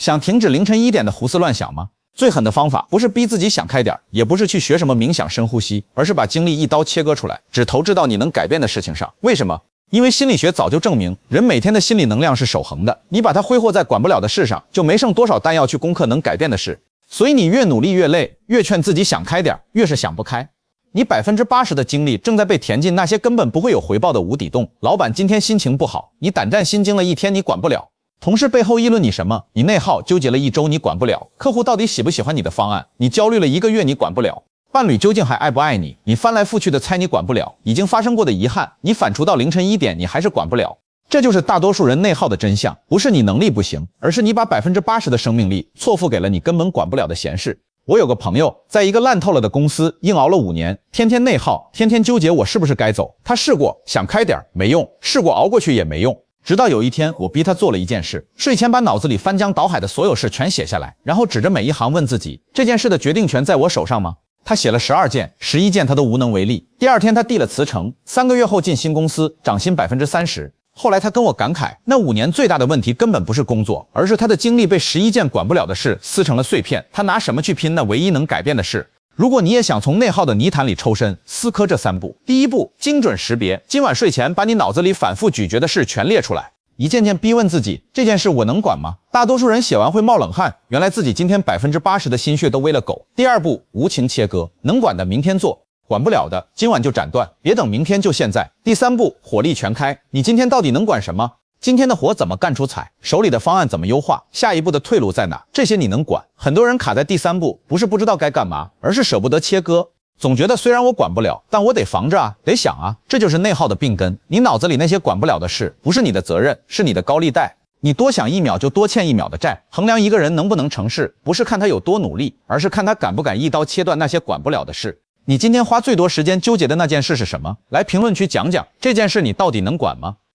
想停止凌晨1点的胡思乱想吗？最狠的方法不是逼自己想开点，也不是去学什么冥想深呼吸，而是把精力一刀切割出来，只投掷到你能改变的事情上。为什么？因为心理学早就证明，人每天的心理能量是守恒的，你把它挥霍在管不了的事上，就没剩多少弹药去攻克能改变的事。所以你越努力越累，越劝自己想开点，越是想不开。你80%的精力正在被填进那些根本不会有回报的无底洞。老板今天心情不好，你胆战心惊了一天，你管不了。同事背后议论你什么，你内耗纠结了1周，你管不了。客户到底喜不喜欢你的方案，你焦虑了1个月，你管不了。伴侣究竟还爱不爱你，你翻来覆去的猜，你管不了。已经发生过的遗憾，你反刍到凌晨1点，你还是管不了。这就是大多数人内耗的真相，不是你能力不行，而是你把80%的生命力错付给了你根本管不了的闲事。我有个朋友，在一个烂透了的公司硬熬了5年，天天内耗，天天纠结我是不是该走。他试过想开点没用，试过熬过去也没用。直到有一天，我逼他做了一件事，睡前把脑子里翻江倒海的所有事全写下来，然后指着每一行问自己，这件事的决定权在我手上吗？他写了12件，11件他都无能为力。第二天他递了辞呈，3个月后进新公司，涨薪30%。后来他跟我感慨，那5年最大的问题根本不是工作，而是他的精力被11件管不了的事撕成了碎片，他拿什么去拼那唯一能改变的事？如果你也想从内耗的泥潭里抽身，思科这3步。第一步，精准识别，今晚睡前把你脑子里反复咀嚼的事全列出来，一件件逼问自己，这件事我能管吗？大多数人写完会冒冷汗，原来自己今天80%的心血都喂了狗。第二步，无情切割，能管的明天做，管不了的今晚就斩断，别等明天，就现在。第三步，火力全开，你今天到底能管什么？今天的活怎么干出彩？手里的方案怎么优化？下一步的退路在哪？这些你能管。很多人卡在第3步，不是不知道该干嘛，而是舍不得切割，总觉得虽然我管不了，但我得防着啊，得想啊，这就是内耗的病根。你脑子里那些管不了的事，不是你的责任，是你的高利贷。你多想1秒就多欠1秒的债。衡量一个人能不能成事，不是看他有多努力，而是看他敢不敢一刀切断那些管不了的事。你今天花最多时间纠结的那件事是什么？来评论区讲讲，这件事你到底能管吗？